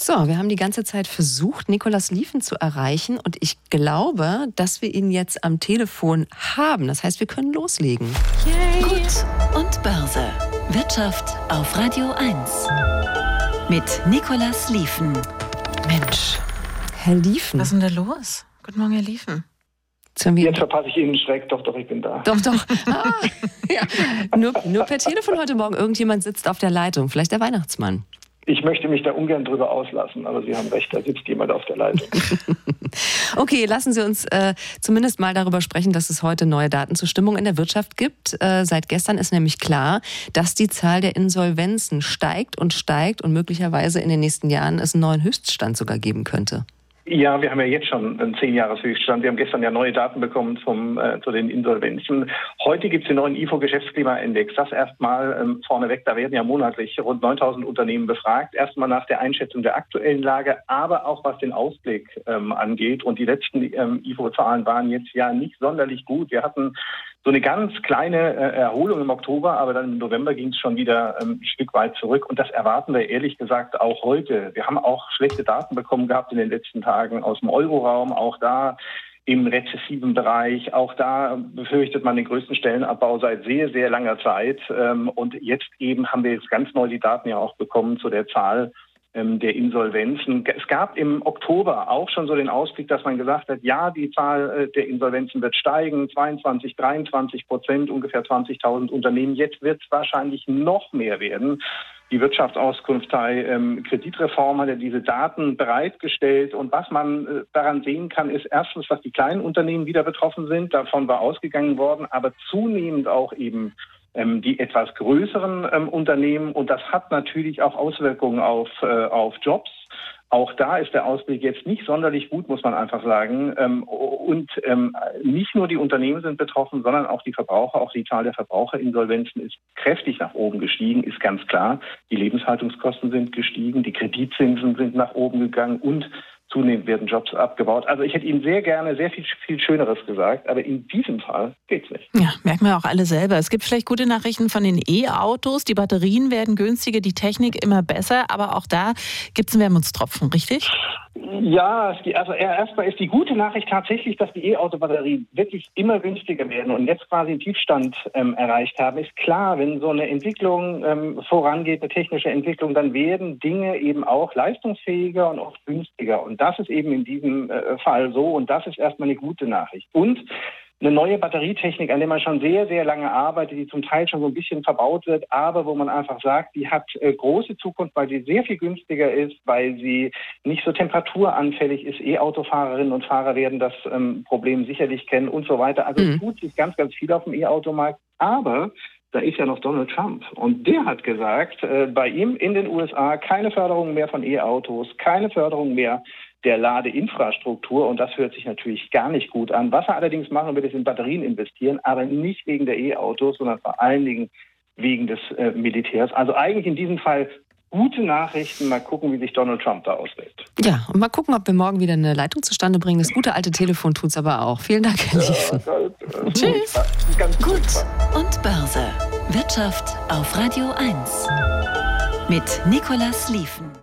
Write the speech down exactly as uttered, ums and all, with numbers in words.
So, wir haben die ganze Zeit versucht, Nikolaus Liefen zu erreichen und ich glaube, dass wir ihn jetzt am Telefon haben. Das heißt, wir können loslegen. Yay. Gut und Börse. Wirtschaft auf Radio eins. Mit Nikolaus Liefen. Mensch, Herr Liefen. Was ist denn da los? Guten Morgen, Herr Liefen. Jetzt verpasse ich Ihnen Schreck. Doch, doch, ich bin da. Doch, doch. Ah, ja. nur, nur per Telefon heute Morgen. Irgendjemand sitzt auf der Leitung. Vielleicht der Weihnachtsmann. Ich möchte mich da ungern drüber auslassen, aber Sie haben recht, da sitzt jemand auf der Leitung. Okay, lassen Sie uns äh, zumindest mal darüber sprechen, dass es heute neue Daten zur Stimmung in der Wirtschaft gibt. Äh, seit gestern ist nämlich klar, dass die Zahl der Insolvenzen steigt und steigt und möglicherweise in den nächsten Jahren es einen neuen Höchststand sogar geben könnte. Ja, wir haben ja jetzt schon einen zehn-Jahres-Höchststand. Wir haben gestern ja neue Daten bekommen vom, äh, zu den Insolvenzen. Heute gibt es den neuen I F O-Geschäftsklimaindex. Das erstmal ähm, vorneweg. Da werden ja monatlich rund neuntausend Unternehmen befragt. Erstmal nach der Einschätzung der aktuellen Lage, aber auch was den Ausblick ähm, angeht. Und die letzten ähm, I F O-Zahlen waren jetzt ja nicht sonderlich gut. Wir hatten so eine ganz kleine äh, Erholung im Oktober, aber dann im November ging es schon wieder ähm, ein Stück weit zurück. Und das erwarten wir ehrlich gesagt auch heute. Wir haben auch schlechte Daten bekommen gehabt in den letzten Tagen aus dem Euroraum, auch da im rezessiven Bereich. Auch da befürchtet man den größten Stellenabbau seit sehr, sehr langer Zeit. Ähm, und jetzt eben haben wir jetzt ganz neu die Daten ja auch bekommen zu der Zahl der Insolvenzen. Es gab im Oktober auch schon so den Ausblick, dass man gesagt hat, ja, die Zahl der Insolvenzen wird steigen, zweiundzwanzig, dreiundzwanzig Prozent, ungefähr zwanzigtausend Unternehmen. Jetzt wird es wahrscheinlich noch mehr werden. Die Wirtschaftsauskunftei ähm, Kreditreform hat ja diese Daten bereitgestellt. Und was man äh, daran sehen kann, ist erstens, dass die kleinen Unternehmen wieder betroffen sind. Davon war ausgegangen worden, aber zunehmend auch eben ähm, die etwas größeren ähm, Unternehmen. Und das hat natürlich auch Auswirkungen auf, äh, auf Jobs. Auch da ist der Ausblick jetzt nicht sonderlich gut, muss man einfach sagen. Und nicht nur die Unternehmen sind betroffen, sondern auch die Verbraucher. Auch die Zahl der Verbraucherinsolvenzen ist kräftig nach oben gestiegen, ist ganz klar. Die Lebenshaltungskosten sind gestiegen, die Kreditzinsen sind nach oben gegangen und zunehmend werden Jobs abgebaut. Also ich hätte Ihnen sehr gerne sehr viel, viel Schöneres gesagt, aber in diesem Fall geht's nicht. Ja, merken wir auch alle selber. Es gibt vielleicht gute Nachrichten von den E-Autos. Die Batterien werden günstiger, die Technik immer besser, aber auch da gibt es einen Wermutstropfen, richtig? Ja, also erstmal ist die gute Nachricht tatsächlich, dass die E-Auto-Batterien wirklich immer günstiger werden und jetzt quasi einen Tiefstand ähm, erreicht haben. Ist klar, wenn so eine Entwicklung ähm, vorangeht, eine technische Entwicklung, dann werden Dinge eben auch leistungsfähiger und oft günstiger. Und das ist eben in diesem äh, Fall so und das ist erstmal eine gute Nachricht. Und eine neue Batterietechnik, an der man schon sehr, sehr lange arbeitet, die zum Teil schon so ein bisschen verbaut wird, aber wo man einfach sagt, die hat äh, große Zukunft, weil sie sehr viel günstiger ist, weil sie nicht so temperaturanfällig ist. E-Autofahrerinnen und Fahrer werden das ähm, Problem sicherlich kennen und so weiter. Also mhm. tut sich ganz, ganz viel auf dem E-Automarkt, aber da ist ja noch Donald Trump und der hat gesagt, äh, bei ihm in den U S A keine Förderung mehr von E-Autos, keine Förderung mehr der Ladeinfrastruktur und das hört sich natürlich gar nicht gut an. Was er allerdings machen will, ist in Batterien investieren, aber nicht wegen der E-Autos, sondern vor allen Dingen wegen des äh, Militärs. Also eigentlich in diesem Fall gute Nachrichten. Mal gucken, wie sich Donald Trump da auswählt. Ja, und mal gucken, ob wir morgen wieder eine Leitung zustande bringen. Das gute alte Telefon tut's aber auch. Vielen Dank, Herr Liefen. Ja, äh, Tschüss. Ganz Gut gut und Börse. Wirtschaft auf Radio eins. Mit Nikolaus Liefen.